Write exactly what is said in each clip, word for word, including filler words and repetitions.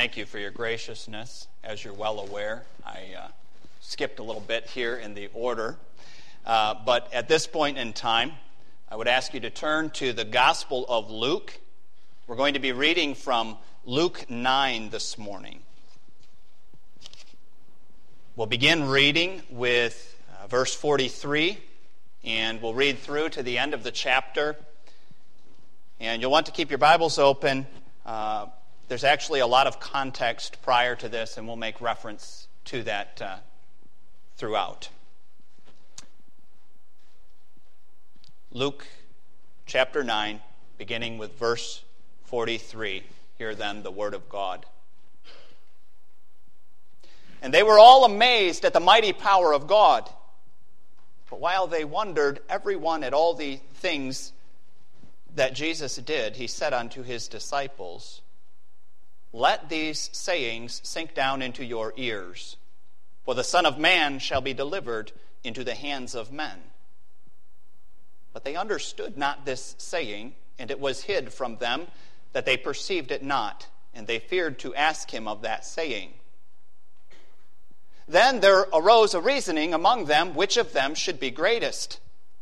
thank you for your graciousness. As you're well aware, I uh, skipped a little bit here in the order. Uh, but at this point in time, I would ask you to turn to the Gospel of Luke. We're going to be reading from Luke nine this morning. We'll begin reading with uh, verse forty-three, and we'll read through to the end of the chapter. And you'll want to keep your Bibles open. Uh, there's actually a lot of context prior to this, and we'll make reference to that uh, throughout. Luke chapter nine, beginning with verse forty-three. Hear then the word of God. And they were all amazed at the mighty power of God. But while they wondered, every one at all the things that Jesus did, he said unto his disciples, Let these sayings sink down into your ears, for the Son of Man shall be delivered into the hands of men. But they understood not this saying, and it was hid from them, that they perceived it not, and they feared to ask him of that saying. Then there arose a reasoning among them, which of them should be greatest.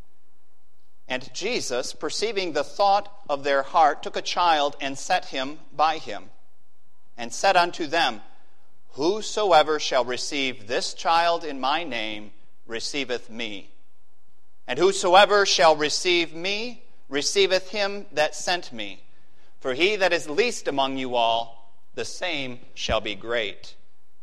And Jesus, perceiving the thought of their heart, took a child and set him by him, and said unto them, Whosoever shall receive this child in my name receiveth me. And whosoever shall receive me receiveth him that sent me. For he that is least among you all, the same shall be great.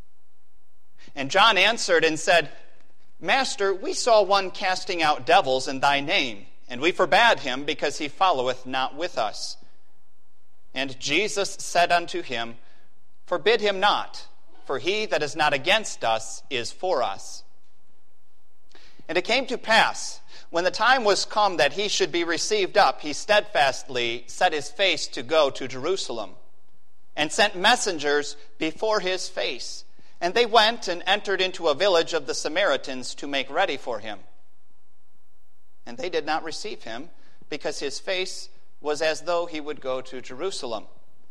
And John answered and said, Master, we saw one casting out devils in thy name, and we forbade him, because he followeth not with us. And Jesus said unto him, Forbid him not, for he that is not against us is for us. And it came to pass, when the time was come that he should be received up, he steadfastly set his face to go to Jerusalem, and sent messengers before his face. And they went and entered into a village of the Samaritans to make ready for him. And they did not receive him, because his face was as though he would go to Jerusalem.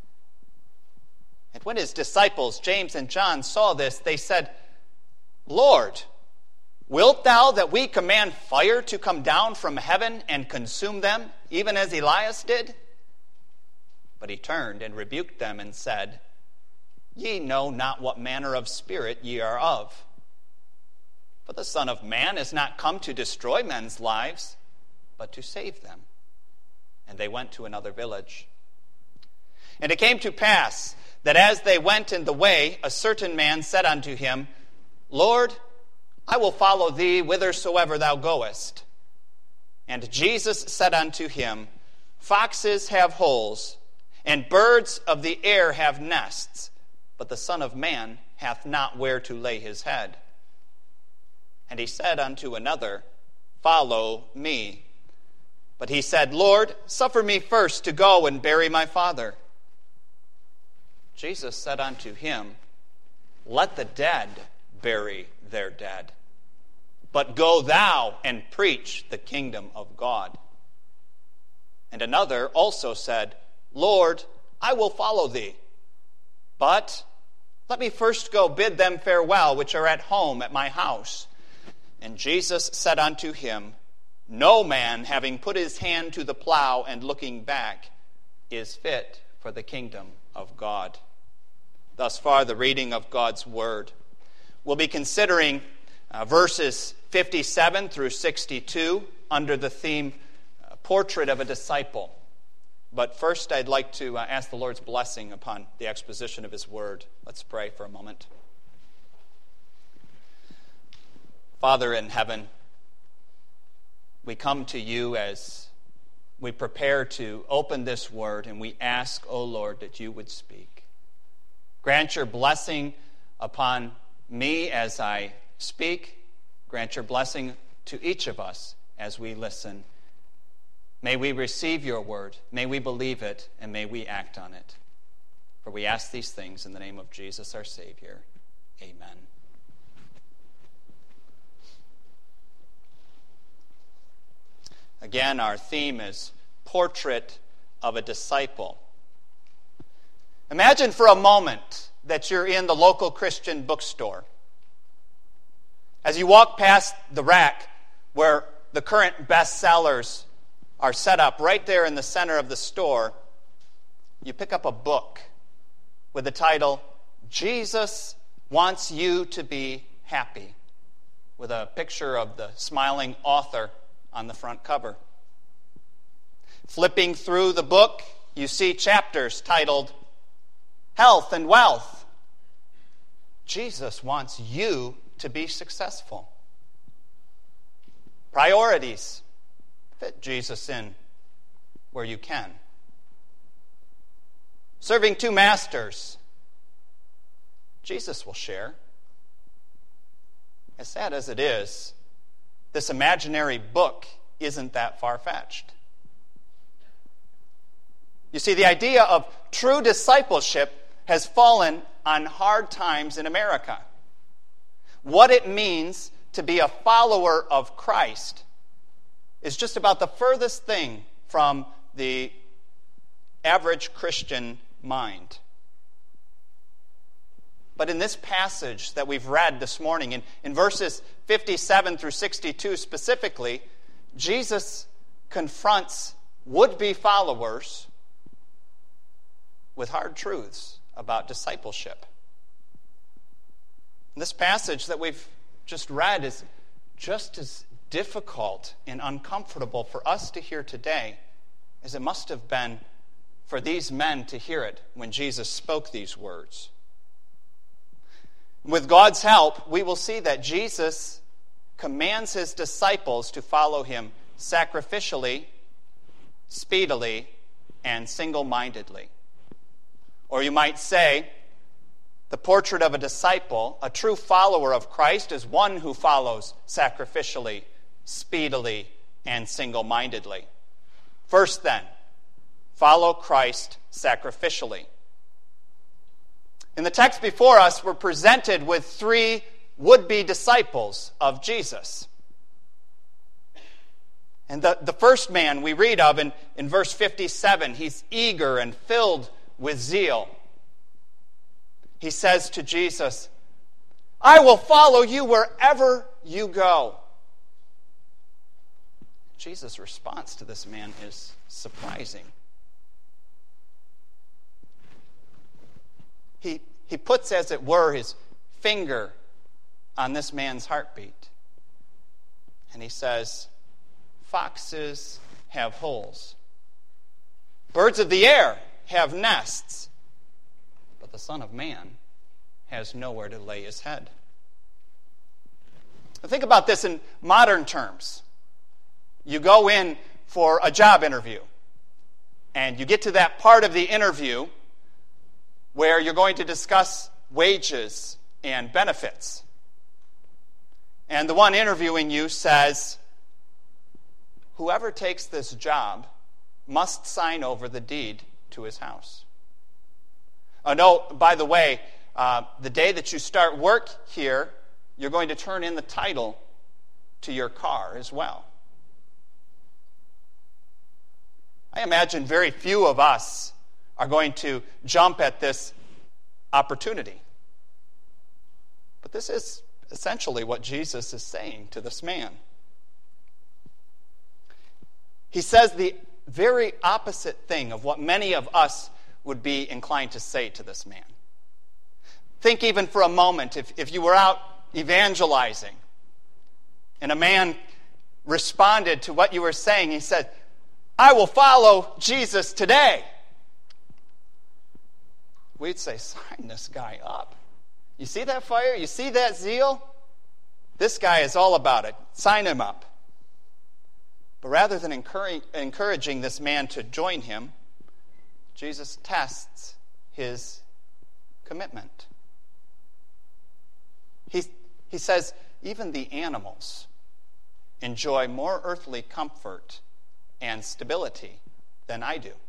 And when his disciples, James and John, saw this, they said, Lord, wilt thou that we command fire to come down from heaven and consume them, even as Elias did? But he turned and rebuked them and said, Ye know not what manner of spirit ye are of. For the Son of Man is not come to destroy men's lives, but to save them. And they went to another village. And it came to pass that as they went in the way, a certain man said unto him, Lord, I will follow thee whithersoever thou goest. And Jesus said unto him, Foxes have holes, and birds of the air have nests, but the Son of Man hath not where to lay his head. And he said unto another, Follow me. But he said, Lord, suffer me first to go and bury my father. Jesus said unto him, Let the dead bury their dead. But go thou and preach the kingdom of God. And another also said, Lord, I will follow thee. But let me first go bid them farewell, which are at home at my house. And Jesus said unto him, No man, having put his hand to the plow and looking back, is fit for the kingdom of God. Thus far, the reading of God's word. We'll be considering uh, verses fifty-seven through sixty-two under the theme, uh, Portrait of a Disciple. But first, I'd like to uh, ask the Lord's blessing upon the exposition of his word. Let's pray for a moment. Father in heaven, we come to you as we prepare to open this word, and we ask, O Lord, that you would speak. Grant your blessing upon me as I speak. Grant your blessing to each of us as we listen. May we receive your word, may we believe it, and may we act on it. For we ask these things in the name of Jesus our Savior. Amen. Again, our theme is Portrait of a Disciple. Imagine for a moment that you're in the local Christian bookstore. As you walk past the rack where the current bestsellers are set up right there in the center of the store, you pick up a book with the title, Jesus Wants You to Be Happy, with a picture of the smiling author on the front cover. Flipping through the book, you see chapters titled Health and Wealth. Jesus wants you to be successful. Priorities. Fit Jesus in where you can. Serving two masters. Jesus will share. As sad as it is, this imaginary book isn't that far-fetched. You see, the idea of true discipleship has fallen on hard times in America. What it means to be a follower of Christ is just about the furthest thing from the average Christian mind. But in this passage that we've read this morning, in, in verses fifty-seven through sixty-two specifically, Jesus confronts would-be followers with hard truths about discipleship. This passage that we've just read is just as difficult and uncomfortable for us to hear today as it must have been for these men to hear it when Jesus spoke these words. With God's help, we will see that Jesus commands his disciples to follow him sacrificially, speedily, and single-mindedly. Or you might say, the portrait of a disciple, a true follower of Christ, is one who follows sacrificially, speedily, and single-mindedly. First then, follow Christ sacrificially. In the text before us, we're presented with three would-be disciples of Jesus. And the, the first man we read of in, in verse fifty-seven, he's eager and filled with zeal. He says to Jesus, I will follow you wherever you go. Jesus' response to this man is surprising. He, he puts, as it were, his finger on this man's heartbeat. And he says, foxes have holes. Birds of the air have nests. But the Son of Man has nowhere to lay his head. Now think about this in modern terms. You go in for a job interview, and you get to that part of the interview where you're going to discuss wages and benefits. And the one interviewing you says, whoever takes this job must sign over the deed to his house. Oh, no, by the way, uh, the day that you start work here, you're going to turn in the title to your car as well. I imagine very few of us are going to jump at this opportunity. But this is essentially what Jesus is saying to this man. He says the very opposite thing of what many of us would be inclined to say to this man. Think even for a moment, if, if you were out evangelizing and a man responded to what you were saying, he said, I will follow Jesus today. We'd say, sign this guy up. You see that fire? You see that zeal? This guy is all about it. Sign him up. But rather than encouraging this man to join him, Jesus tests his commitment. He, he says, even the animals enjoy more earthly comfort and stability than I do.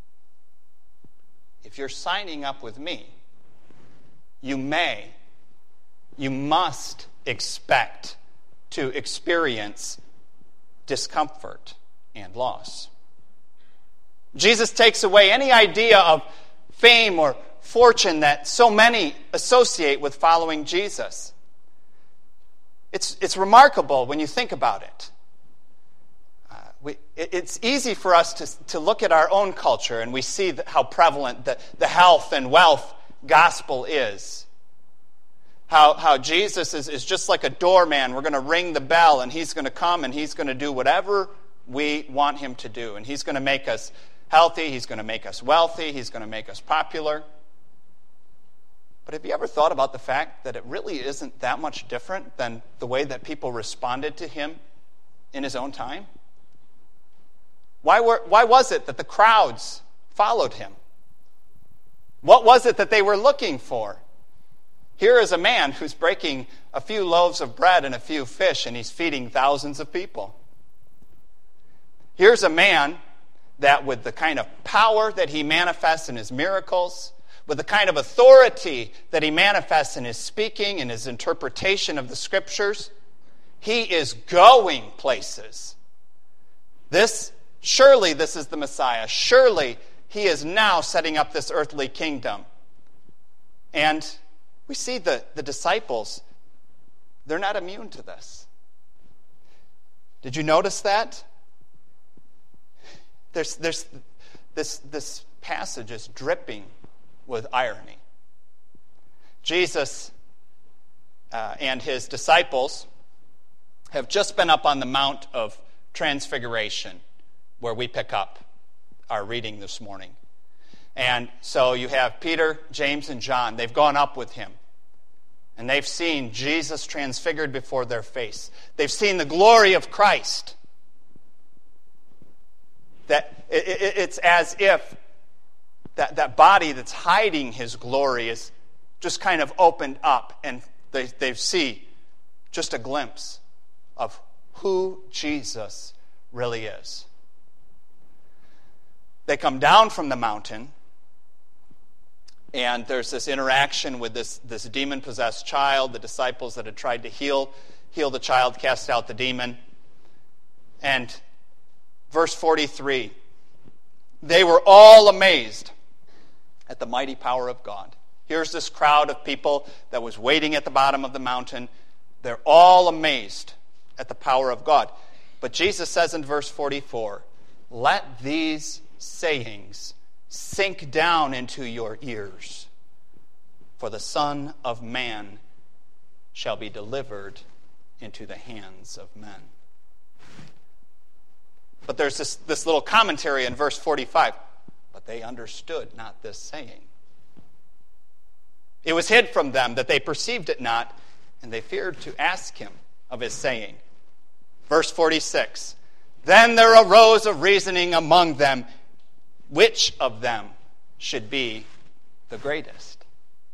If you're signing up with me, you may, you must expect to experience discomfort and loss. Jesus takes away any idea of fame or fortune that so many associate with following Jesus. It's, it's remarkable when you think about it. Uh, we, it it's easy for us to, to look at our own culture and we see the, how prevalent the, the health and wealth gospel is. How, how Jesus is, is just like a doorman. We're going to ring the bell and he's going to come and he's going to do whatever we want him to do. And he's going to make us healthy. He's going to make us wealthy. He's going to make us popular. But have you ever thought about the fact that it really isn't that much different than the way that people responded to him in his own time? Why were, why was it that the crowds followed him? What was it that they were looking for? Here is a man who's breaking a few loaves of bread and a few fish, and he's feeding thousands of people. Here's a man that with the kind of power that he manifests in his miracles, with the kind of authority that he manifests in his speaking and his interpretation of the Scriptures, he is going places. This, surely this is the Messiah. Surely he is now setting up this earthly kingdom. And we see the, the disciples, they're not immune to this. Did you notice that? There's, there's this, this passage is dripping with irony. Jesus uh, and his disciples have just been up on the Mount of Transfiguration, where we pick up our reading this morning. And so you have Peter, James, and John. They've gone up with him. And they've seen Jesus transfigured before their face. They've seen the glory of Christ. That it, it, it's as if that, that body that's hiding his glory is just kind of opened up, and they, they see just a glimpse of who Jesus really is. They come down from the mountain, and there's this interaction with this, this demon-possessed child, the disciples that had tried to heal, heal the child, cast out the demon. And verse forty-three, they were all amazed at the mighty power of God. Here's this crowd of people that was waiting at the bottom of the mountain. They're all amazed at the power of God. But Jesus says in verse forty-four, let these sayings sink down into your ears, for the Son of Man shall be delivered into the hands of men. But there's this, this little commentary in verse forty-five. But they understood not this saying. It was hid from them that they perceived it not, and they feared to ask him of his saying. Verse forty-six. Then there arose a reasoning among them, which of them should be the greatest.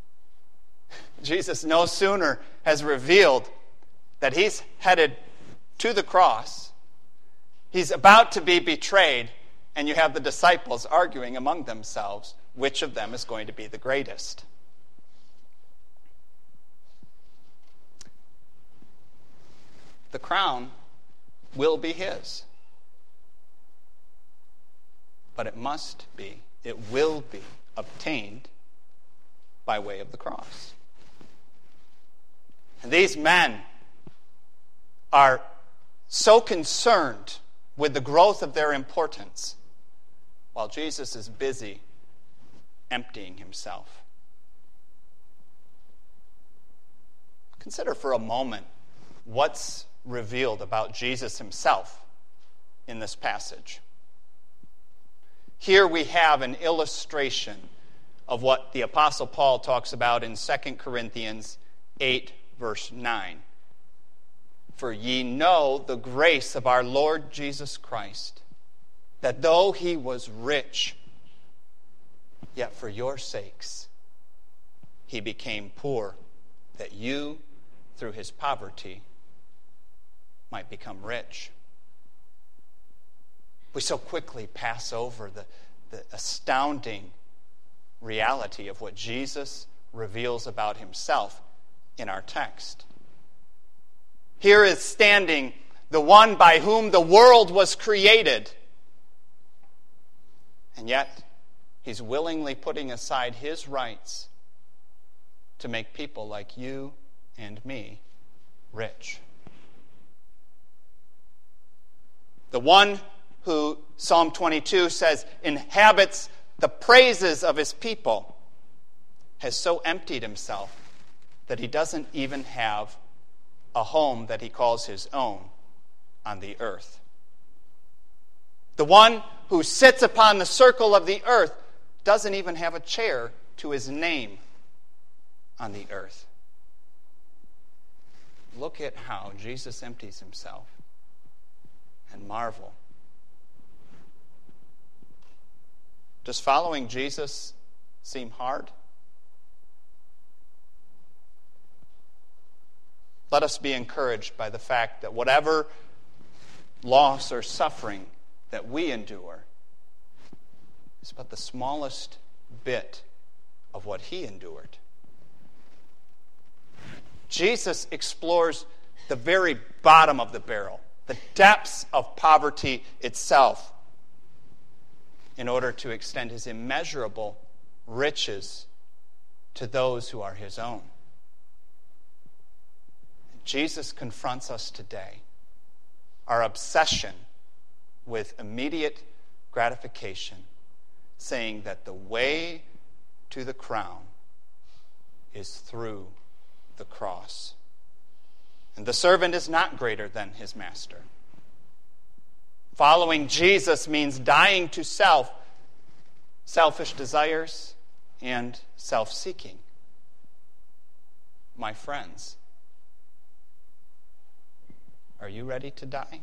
Jesus no sooner has revealed that he's headed to the cross, he's about to be betrayed, and you have the disciples arguing among themselves which of them is going to be the greatest. The crown will be his. But it must be, it will be obtained by way of the cross. And these men are so concerned with the growth of their importance, while Jesus is busy emptying himself. Consider for a moment what's revealed about Jesus himself in this passage. Here we have an illustration of what the Apostle Paul talks about in Second Corinthians eight, verse nine. For ye know the grace of our Lord Jesus Christ, that though he was rich, yet for your sakes he became poor, that you, through his poverty, might become rich. We so quickly pass over the, the astounding reality of what Jesus reveals about himself in our text. Here is standing the one by whom the world was created. And yet, He's willingly putting aside his rights to make people like you and me rich. The one who, Psalm twenty-two says, inhabits the praises of his people, has so emptied himself that he doesn't even have a home that he calls his own on the earth. The one who sits upon the circle of the earth doesn't even have a chair to his name on the earth. Look at how Jesus empties himself and marvel. Does following Jesus seem hard? Let us be encouraged by the fact that whatever loss or suffering that we endure is but the smallest bit of what he endured. Jesus explores the very bottom of the barrel, the depths of poverty itself, in order to extend his immeasurable riches to those who are his own. Jesus confronts us today. Our obsession with immediate gratification, saying that the way to the crown is through the cross. And the servant is not greater than his master. Following Jesus means dying to self, selfish desires, and self-seeking. My friends, are you ready to die?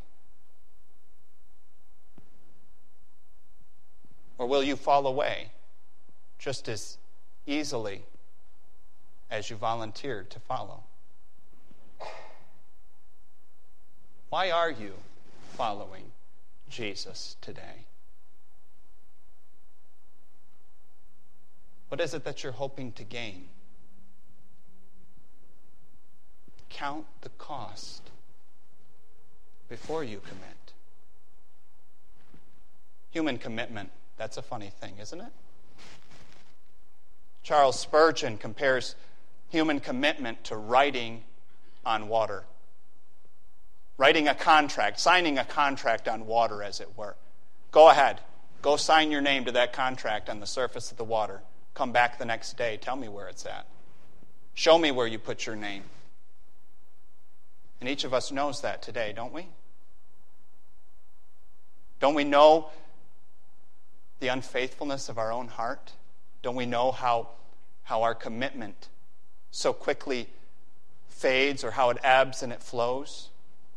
Or will you fall away just as easily as you volunteered to follow? Why are you following Jesus today? What is it that you're hoping to gain? Count the cost before you commit. Human commitment, that's a funny thing, isn't it? Charles Spurgeon compares human commitment to writing on water. Writing a contract, signing a contract on water, as it were. Go ahead. Go sign your name to that contract on the surface of the water. Come back the next day. Tell me where it's at. Show me where you put your name. And each of us knows that today, don't we? Don't we know the unfaithfulness of our own heart? Don't we know how, how our commitment so quickly fades, or how it ebbs and it flows?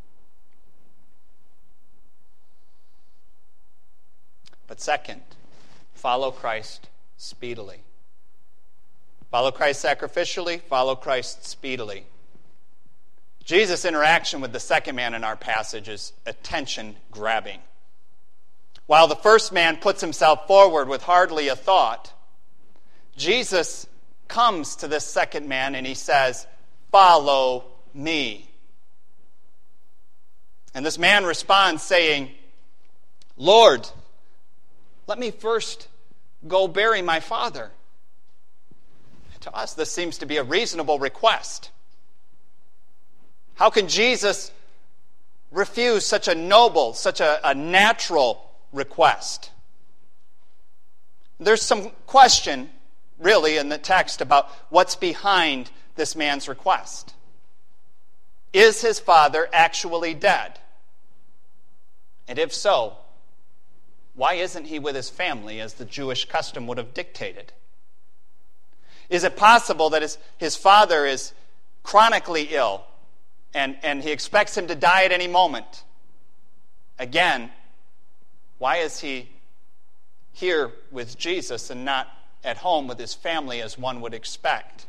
But second, follow Christ speedily. Follow Christ sacrificially, follow Christ speedily. Jesus' interaction with the second man in our passage is attention-grabbing. While the first man puts himself forward with hardly a thought, Jesus comes to this second man and he says, "Follow me." And this man responds saying, "Lord, let me first go bury my father." To us, this seems to be a reasonable request. How can Jesus refuse such a noble, such a, a natural request? There's some question, really, in the text about what's behind this man's request. Is his father actually dead? And if so, why isn't he with his family as the Jewish custom would have dictated? Is it possible that his, his father is chronically ill and, and he expects him to die at any moment? Again, why is he here with Jesus and not at home with his family as one would expect?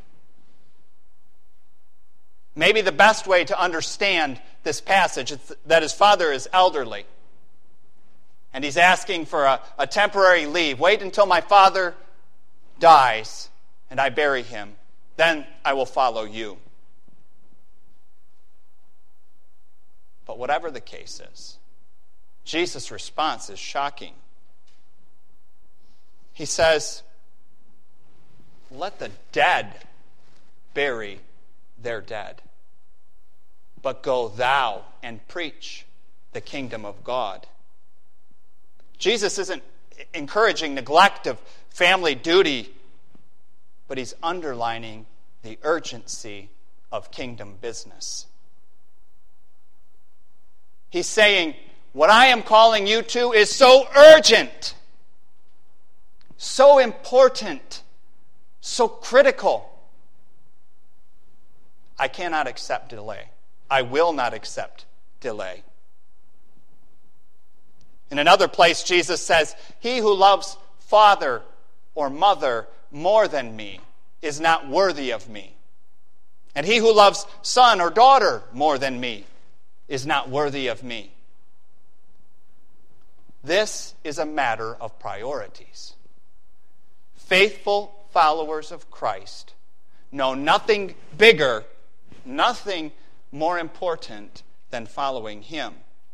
Maybe the best way to understand this passage is that his father is elderly. And he's asking for a, a temporary leave. Wait until my father dies and I bury him. Then I will follow you. But whatever the case is, Jesus' response is shocking. he says, let the dead bury their dead, but go thou and preach the kingdom of God. Jesus isn't encouraging neglect of family duty, but he's underlining the urgency of kingdom business. He's saying, what I am calling you to is so urgent, so important, so critical. I cannot accept delay. I will not accept delay. In another place, Jesus says, he who loves father or mother more than me is not worthy of me. And he who loves son or daughter more than me is not worthy of me. This is a matter of priorities. Faithful followers of Christ know nothing bigger, nothing more important than following him.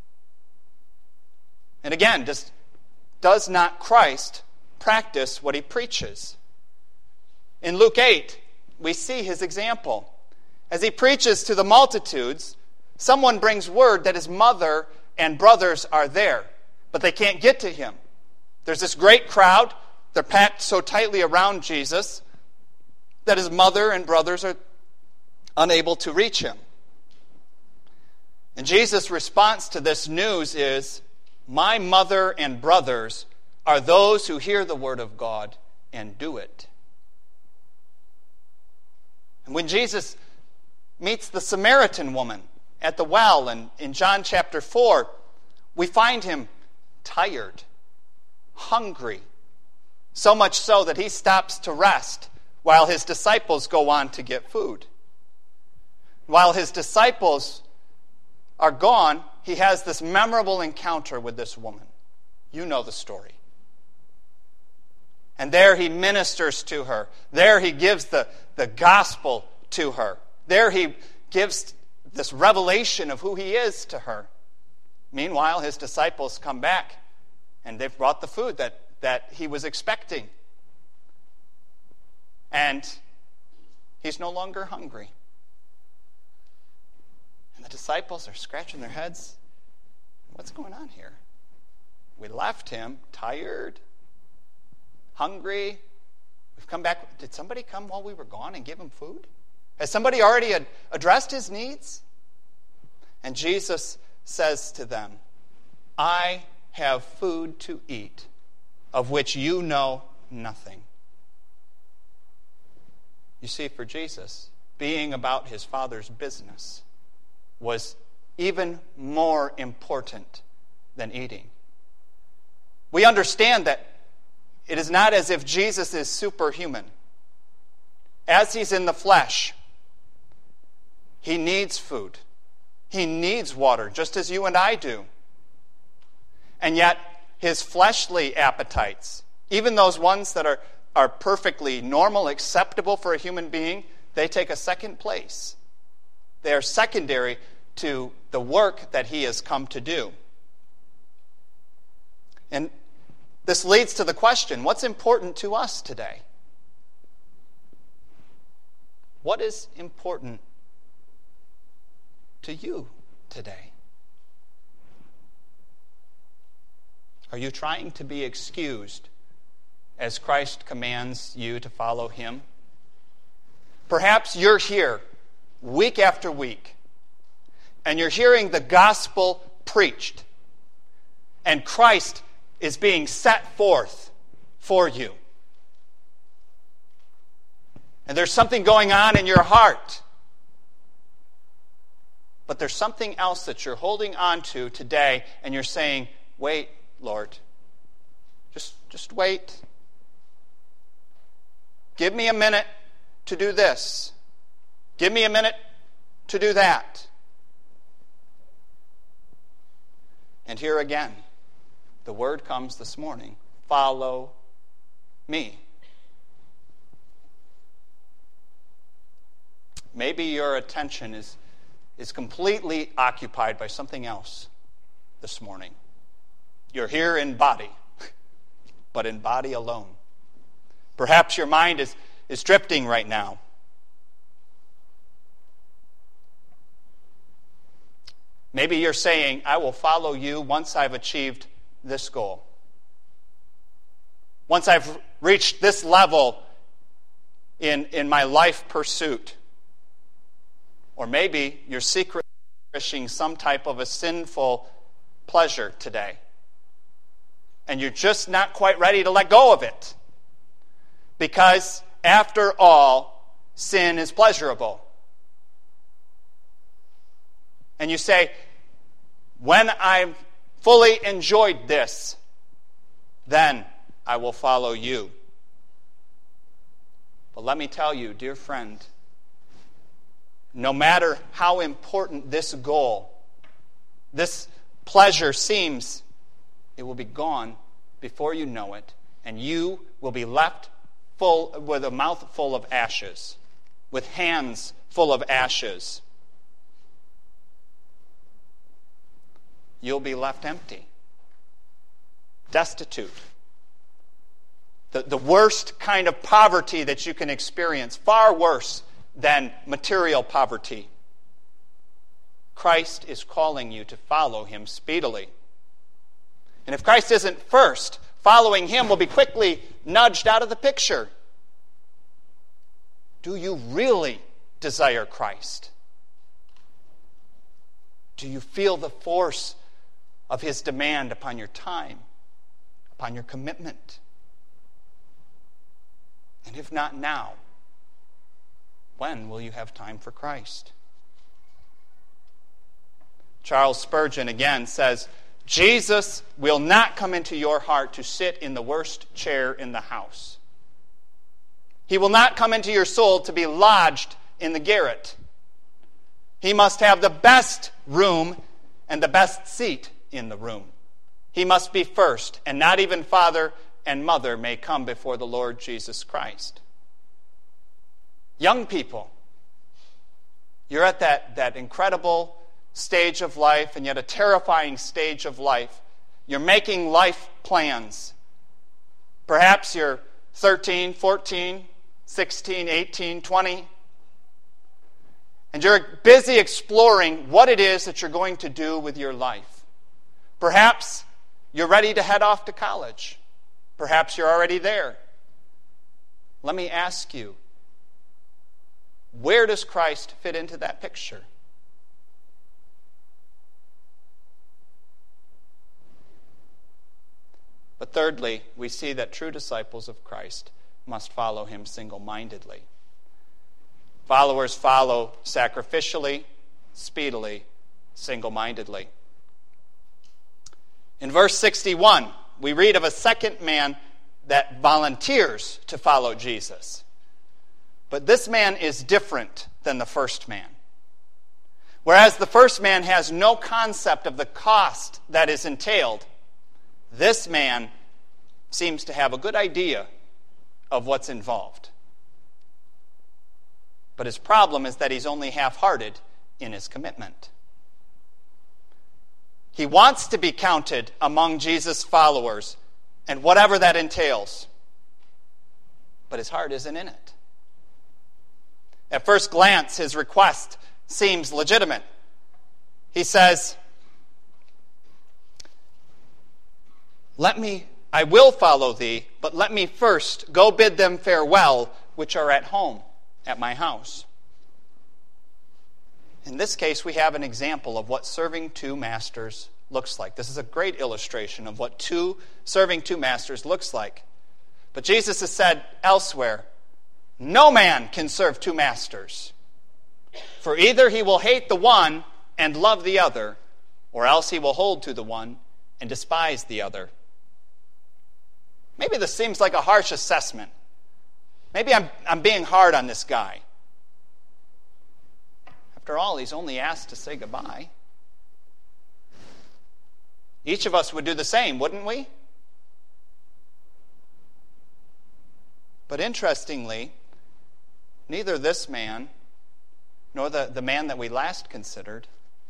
And again, does, does not Christ practice what he preaches? In Luke eight, we see his example. As he preaches to the multitudes, someone brings word that his mother and brothers are there, but they can't get to him. There's this great crowd. They're packed so tightly around Jesus that his mother and brothers are unable to reach him. And Jesus' response to this news is, my mother and brothers are those who hear the word of God and do it. And when Jesus meets the Samaritan woman at the well in, in John chapter four, we find him tired, hungry, so much so that he stops to rest while his disciples go on to get food. While his disciples are gone, he has this memorable encounter with this woman. You know the story. And there he ministers to her. There he gives the, the gospel to her. There he gives this revelation of who he is to her. Meanwhile, his disciples come back and they've brought the food that, that he was expecting. And he's no longer hungry. And the disciples are scratching their heads. What's going on here? We left him tired, hungry. We've come back. Did somebody come while we were gone and give him food? Has somebody already ad- addressed his needs? And Jesus says to them, I have food to eat of which you know nothing. You see, for Jesus, being about his Father's business was even more important than eating. We understand that it is not as if Jesus is superhuman. As he's in the flesh, he needs food. He needs water, just as you and I do. And yet, his fleshly appetites, even those ones that are, are perfectly normal, acceptable for a human being, they take a second place. They are secondary to the work that he has come to do. And this leads to the question, what's important to us today? What is important to you today? Are you trying to be excused as Christ commands you to follow him? Perhaps you're here week after week, and you're hearing the gospel preached, and Christ is being set forth for you. And there's something going on in your heart. But there's something else that you're holding on to today, and you're saying, wait, Lord, just, just wait. Give me a minute to do this. Give me a minute to do that. And here again, the word comes this morning, follow me. Maybe your attention is, is completely occupied by something else this morning. You're here in body, but in body alone. Perhaps your mind is, is drifting right now. Maybe you're saying, I will follow you once I've achieved this goal. Once I've reached this level in, in my life pursuit. Or maybe you're secretly wishing some type of a sinful pleasure today. And you're just not quite ready to let go of it. Because, after all, sin is pleasurable. And you say, when I've fully enjoyed this, then I will follow you. But let me tell you, dear friend, no matter how important this goal, this pleasure seems, it will be gone before you know it, and you will be left full with a mouth full of ashes, with hands full of ashes. You'll be left empty, destitute. The, the worst kind of poverty that you can experience, far worse than material poverty. Christ is calling you to follow him speedily. And if Christ isn't first, following him will be quickly nudged out of the picture. Do you really desire Christ? Do you feel the force of his demand upon your time, upon your commitment? And if not now, when will you have time for Christ? Charles Spurgeon again says, Jesus will not come into your heart to sit in the worst chair in the house. He will not come into your soul to be lodged in the garret. He must have the best room and the best seat in the room. He must be first, and not even father and mother may come before the Lord Jesus Christ. Young people, you're at that, that incredible stage of life, and yet a terrifying stage of life. You're making life plans. Perhaps you're thirteen, fourteen, sixteen, eighteen, twenty. And you're busy exploring what it is that you're going to do with your life. Perhaps you're ready to head off to college. Perhaps you're already there. Let me ask you, where does Christ fit into that picture? But thirdly, we see that true disciples of Christ must follow him single-mindedly. Followers follow sacrificially, speedily, single-mindedly. In verse sixty-one, we read of a second man that volunteers to follow Jesus. But this man is different than the first man. Whereas the first man has no concept of the cost that is entailed, this man seems to have a good idea of what's involved. But his problem is that he's only half-hearted in his commitment. He wants to be counted among Jesus' followers, and whatever that entails. But his heart isn't in it. At first glance, his request seems legitimate. He says, Let me, I will follow thee, but let me first go bid them farewell, which are at home at my house. In this case, we have an example of what serving two masters looks like. This is a great illustration of what two serving two masters looks like. But Jesus has said elsewhere, no man can serve two masters. For either he will hate the one and love the other, or else he will hold to the one and despise the other. Maybe this seems like a harsh assessment. Maybe I'm, I'm being hard on this guy. After all, he's only asked to say goodbye. Each of us would do the same, wouldn't we? But interestingly, neither this man nor the, the man that we last considered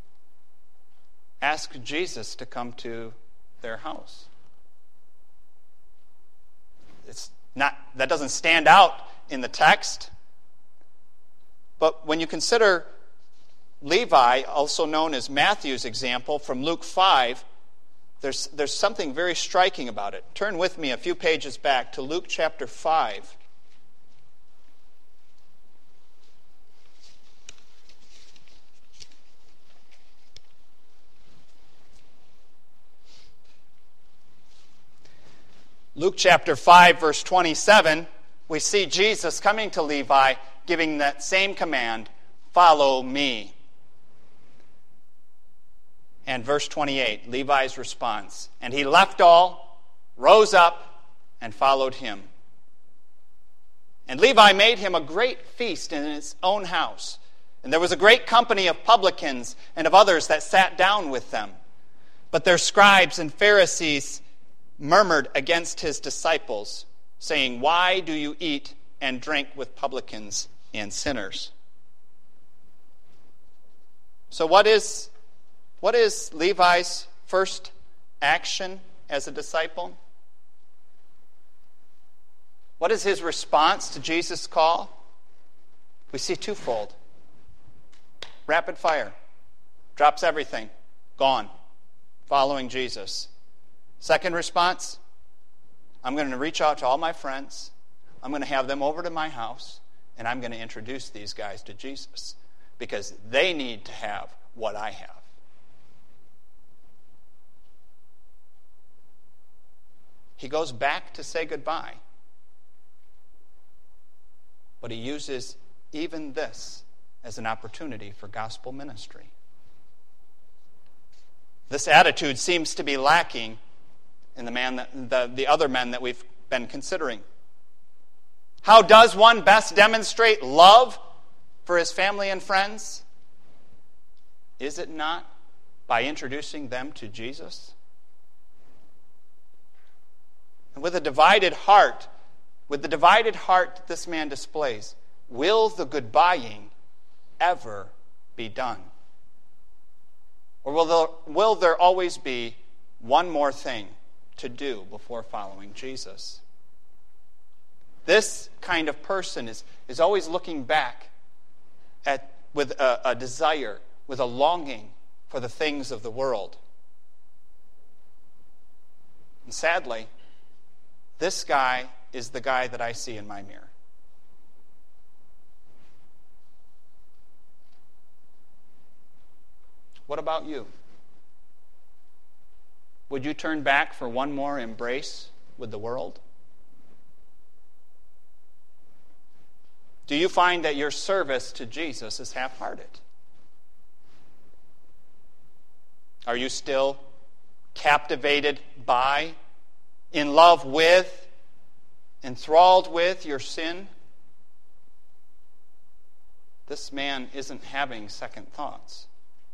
asked Jesus to come to their house. It's Not, that doesn't stand out in the text. But when you consider Levi, also known as Matthew's example from Luke five, there's, there's something very striking about it. Turn with me a few pages back to Luke chapter five. Luke chapter five, verse twenty-seven, we see Jesus coming to Levi, giving that same command, follow me. And verse twenty-eight, Levi's response, and he left all, rose up, and followed him. And Levi made him a great feast in his own house. And there was a great company of publicans and of others that sat down with them. But their scribes and Pharisees murmured against his disciples, saying, why do you eat and drink with publicans and sinners? So what is, what is Levi's first action as a disciple? What is his response to Jesus' call? We see twofold. Rapid fire. Drops everything. Gone. Following Jesus. Second response, I'm going to reach out to all my friends. I'm going to have them over to my house, and I'm going to introduce these guys to Jesus because they need to have what I have. He goes back to say goodbye, but he uses even this as an opportunity for gospel ministry. This attitude seems to be lacking in the man that, the, the other men that we've been considering. How does one best demonstrate love for his family and friends? Is it not by introducing them to Jesus? And with a divided heart, with the divided heart that this man displays, will the goodbying ever be done? Or will there, will there always be one more thing to do before following Jesus? This kind of person is, is always looking back at with a, a desire, with a longing for the things of the world. And sadly, this guy is the guy that I see in my mirror. What about you? Would you turn back for one more embrace with the world? Do you find that your service to Jesus is half-hearted? Are you still captivated by, in love with, enthralled with your sin? This man isn't having second thoughts.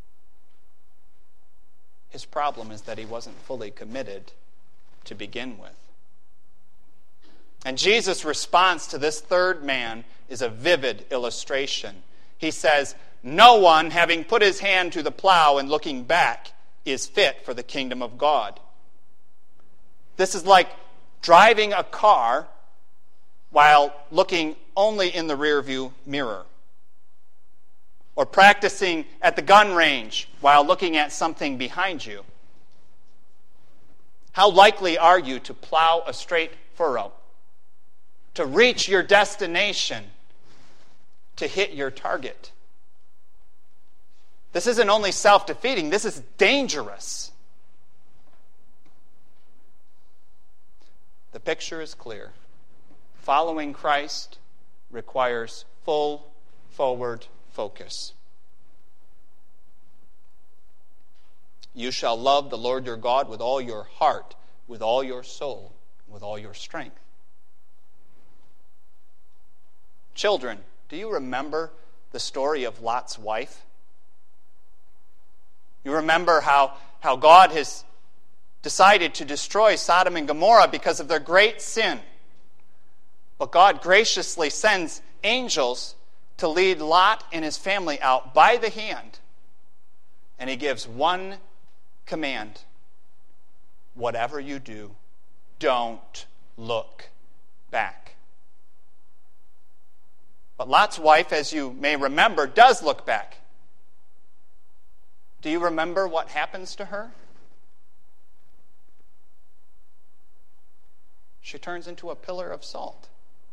His problem is that he wasn't fully committed to begin with. And Jesus' response to this third man is a vivid illustration. He says, no one, having put his hand to the plow and looking back, is fit for the kingdom of God. This is like driving a car while looking only in the rearview mirror. Or practicing at the gun range while looking at something behind you. How likely are you to plow a straight furrow, to reach your destination, to hit your target? This isn't only self-defeating, this is dangerous. The picture is clear. Following Christ requires full forward focus. You shall love the Lord your God with all your heart, with all your soul, with all your strength. Children, do you remember the story of Lot's wife? You remember how, how God has decided to destroy Sodom and Gomorrah because of their great sin. But God graciously sends angels to lead Lot and his family out by the hand. And he gives one command. Whatever you do, don't look back. But Lot's wife, as you may remember, does look back. Do you remember what happens to her? She turns into a pillar of salt.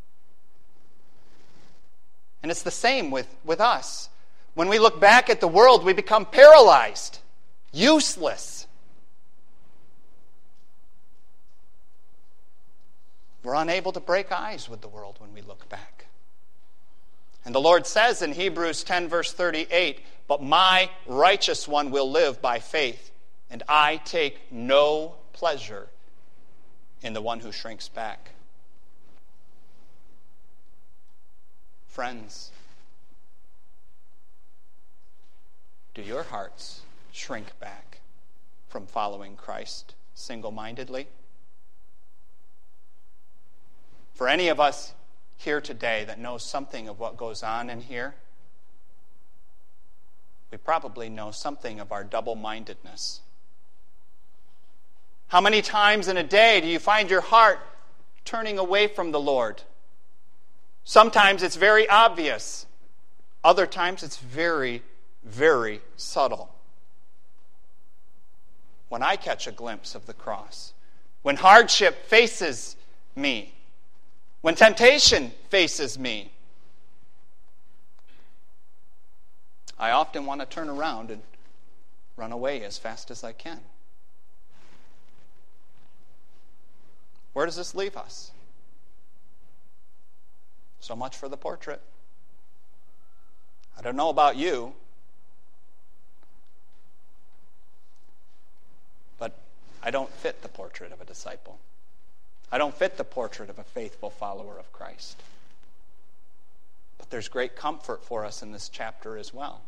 And it's the same with, with us. When we look back at the world, we become paralyzed, useless. We're unable to break eyes with the world when we look back. And the Lord says in Hebrews ten, verse thirty-eight, "But my righteous one will live by faith, and I take no pleasure in the one who shrinks back." Friends, do your hearts shrink back from following Christ single-mindedly? For any of us here today that knows something of what goes on in here, we probably know something of our double-mindedness. How many times in a day do you find your heart turning away from the Lord? Sometimes it's very obvious. Other times it's very, very subtle. When I catch a glimpse of the cross, when hardship faces me, when temptation faces me, I often want to turn around and run away as fast as I can. Where does this leave us? So much for the portrait. I don't know about you, but I don't fit the portrait of a disciple. I don't fit the portrait of a faithful follower of Christ. But there's great comfort for us in this chapter as well.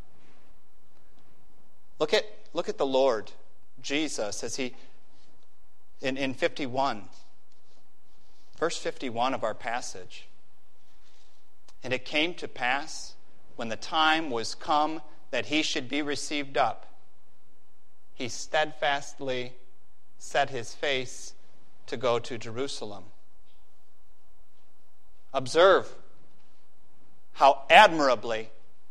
Look at, look at the Lord Jesus as he, in, in fifty-one, verse fifty-one of our passage. "And it came to pass, when the time was come that he should be received up, he steadfastly set his face to go to Jerusalem." Observe how admirably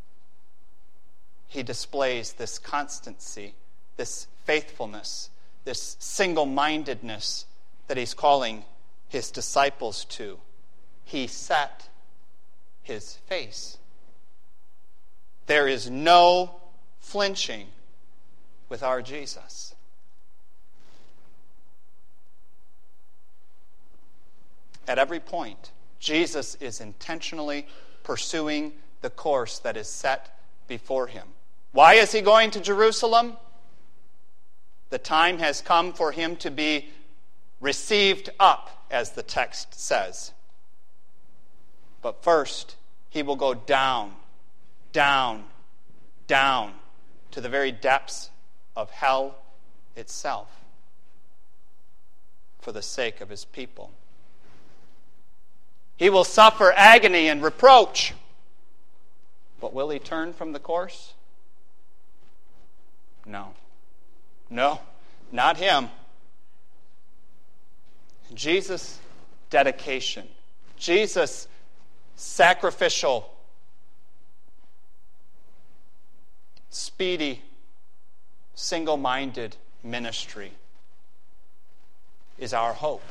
he displays this constancy, this faithfulness, this single-mindedness that he's calling his disciples to. He set his face. There is no flinching with our Jesus. At every point, Jesus is intentionally pursuing the course that is set before him. Why is he going to Jerusalem? The time has come for him to be received up, as the text says. But first, he will go down, down, down to the very depths of hell itself for the sake of his people. He will suffer agony and reproach. But will he turn from the course? No. No, not him. Jesus' dedication, Jesus' sacrificial, speedy, single-minded ministry is our hope.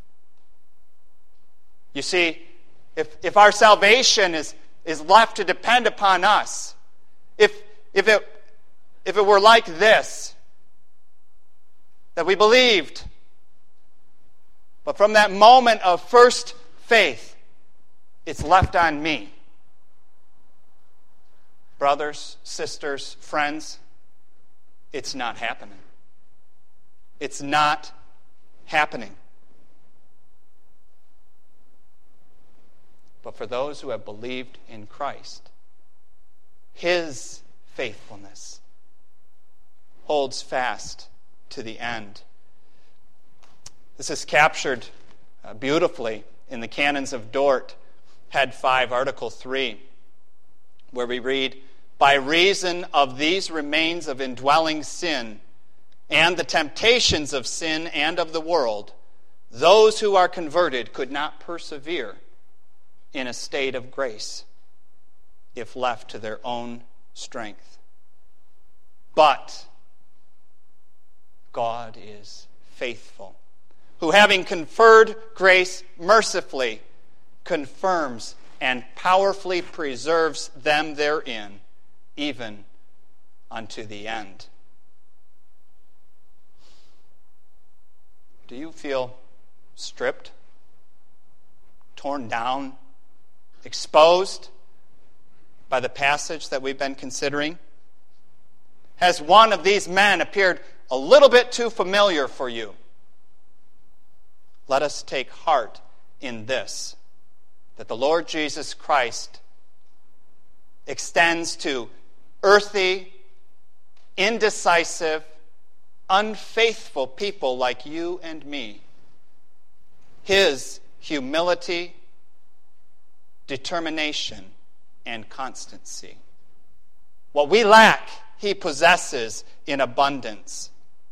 You see, if, if our salvation is, is left to depend upon us, if, if, it, if it were like this, that we believed, but from that moment of first faith, it's left on me. Brothers, sisters, friends, it's not happening. It's not happening. But for those who have believed in Christ, his faithfulness holds fast to the end. This is captured uh, beautifully in the Canons of Dort, Head five, Article three, where we read, "By reason of these remains of indwelling sin and the temptations of sin and of the world, those who are converted could not persevere in a state of grace if left to their own strength. But God is faithful, who having conferred grace mercifully, confirms and powerfully preserves them therein, even unto the end. Do you feel stripped, torn down, exposed by the passage that we've been considering? Has one of these men appeared a little bit too familiar for you? Let us take heart in this, that the Lord Jesus Christ extends to earthy, indecisive, unfaithful people like you and me His humility, determination, and constancy. What we lack, He possesses in abundance.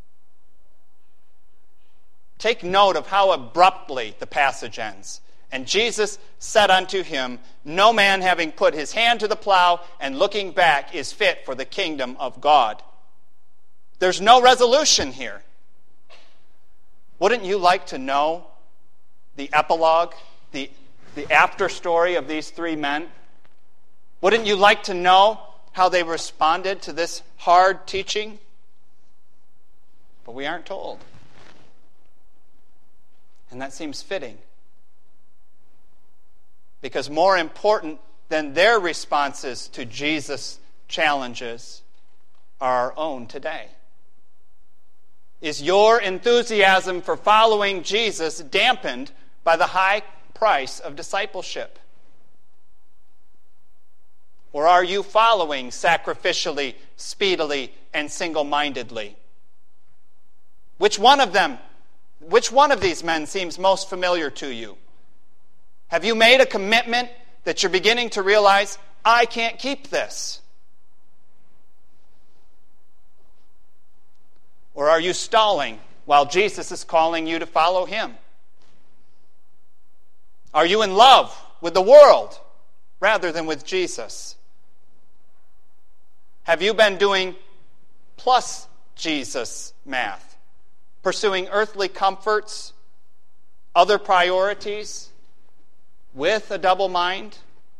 Take note of how abruptly the passage ends. And Jesus said unto him, no man having put his hand to the plow and looking back is fit for the kingdom of God. There's no resolution here. Wouldn't you like to know the epilogue, the, the after story of these three men? Wouldn't you like to know how they responded to this hard teaching? But we aren't told. And that seems fitting. Because more important than their responses to Jesus' challenges are our own today. Is your enthusiasm for following Jesus dampened by the high price of discipleship? Or are you following sacrificially, speedily, and single-mindedly? Which one of them, which one of these men seems most familiar to you? Have you made a commitment that you're beginning to realize, I can't keep this? Or are you stalling while Jesus is calling you to follow Him? Are you in love with the world rather than with Jesus? Have you been doing plus Jesus math? Pursuing earthly comforts, other priorities, with a double mind,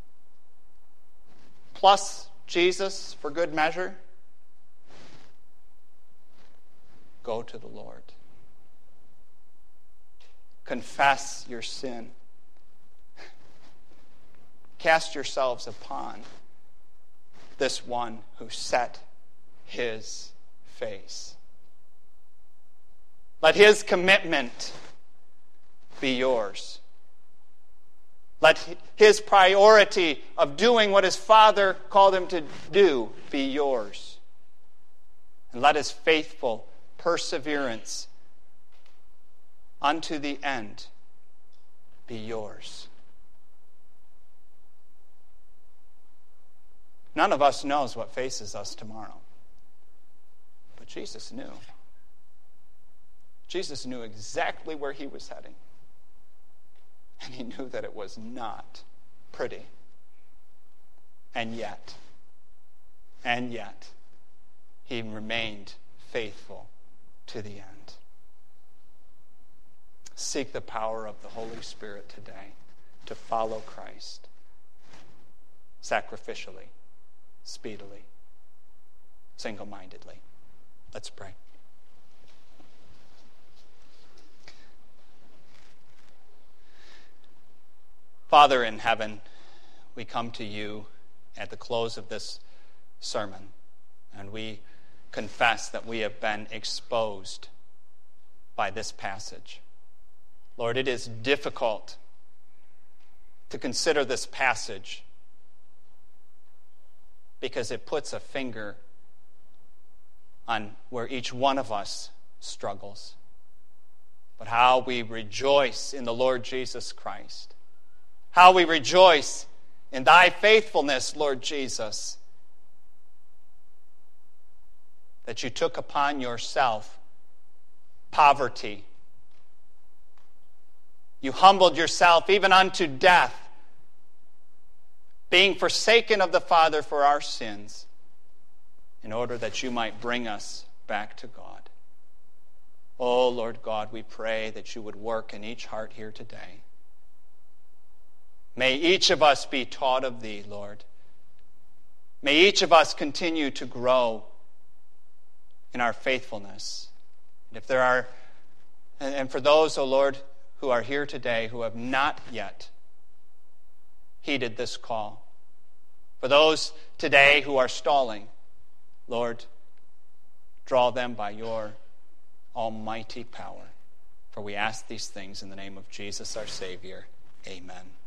plus Jesus for good measure? Go to the Lord. Confess your sin. Cast yourselves upon this one who set His face. Let His commitment be yours. Let His priority of doing what His Father called Him to do be yours. And let His faithful perseverance unto the end be yours. None of us knows what faces us tomorrow. But Jesus knew. Jesus knew exactly where He was heading. And He knew that it was not pretty. And yet, and yet, He remained faithful to the end. Seek the power of the Holy Spirit today to follow Christ sacrificially, speedily, single-mindedly. Let's pray. Father in heaven, we come to you at the close of this sermon, and we confess that we have been exposed by this passage. Lord, it is difficult to consider this passage because it puts a finger on where each one of us struggles. But how we rejoice in the Lord Jesus Christ. How we rejoice in Thy faithfulness, Lord Jesus, that You took upon Yourself poverty, You humbled yourself even unto death, being forsaken of the Father for our sins, in order that you might bring us back to God. Oh, Lord God, we pray that you would work in each heart here today. May each of us be taught of thee, Lord. May each of us continue to grow in our faithfulness. And if there are, and for those, O Lord, who are here today who have not yet heeded this call, for those today who are stalling, Lord, draw them by your almighty power. For we ask these things in the name of Jesus, our Savior. Amen.